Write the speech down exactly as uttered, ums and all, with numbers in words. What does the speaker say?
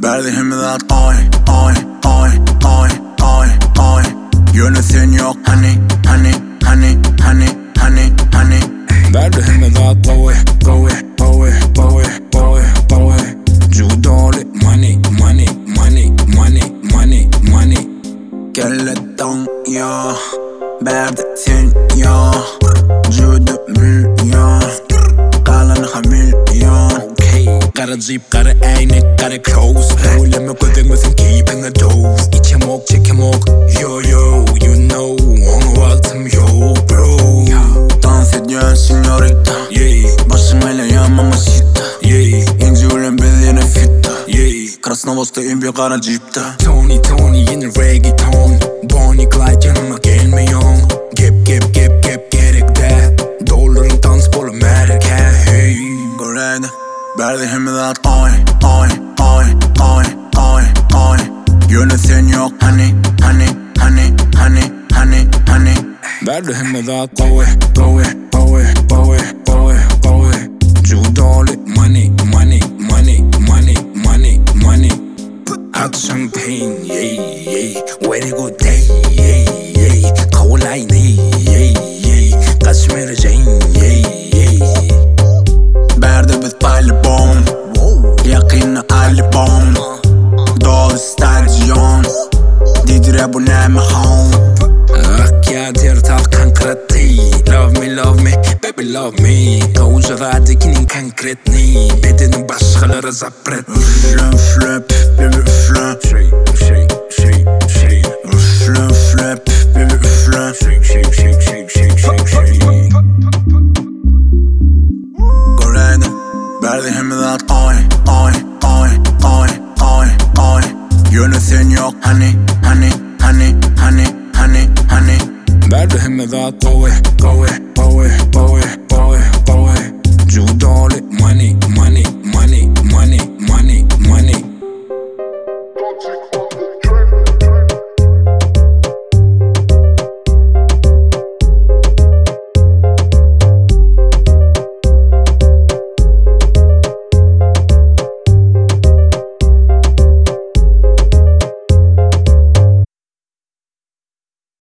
Verdiğim dat oy oy oy oy oy oy. Yönesin yok hani hani hani hani hani hani. Verdiğim dat oy oy oy oy oy oy. Judole money money money money money money. Skeleton ya verdiğin ya. Jude milyon kalan ha milyon. Kara jeep, kara ayna, kara clothes. Söyleme gözükmesin keeping a dose. İçem ok, çekem ok. Yo yo, you know, onu altım yo bro. Dans ediyor señorita. Yeah, Başım ele ya mamacita. yeah, İnci ulen beline fitta. yeah. Krasnovosta'yım bir kara jeepte. Tony Tony yine reggaeton. Bonnie Clyde yanıma gelmiyor. Gep gep gep gep gerek de. Doların dansbolu Amerika. Hey. Göreydi verdiğim dat oy oy oy oy oy oy. Yönesin yok hani hani hani hani hani hani. Verdiğim dat oy oy oy oy oy oy. Judole money money money money money money. Hot champagne yeah yeah. Very good day yeah yeah. Caroline yeah yeah. Kashmir Jane yeah yeah. Verdi biz paylı bom. Yakını album. Dolu stadion. Didire bu ne mi home. Akyadır talkan krati. Love me love me baby love me. Kavuşadakinin konkretni. Bedenin başkaları zapret. Üfle üfle baby üfle. Shake shake shake shake. Üfle üfle baby üfle. Shake shake shake shake shake shake shake. Göreydi verdiğim dat oy oy oy oy oy oy. Yönesin yok hani hani hani hani hani hani. Verdiğim dat oy oy oy oy oy oy. Judole money money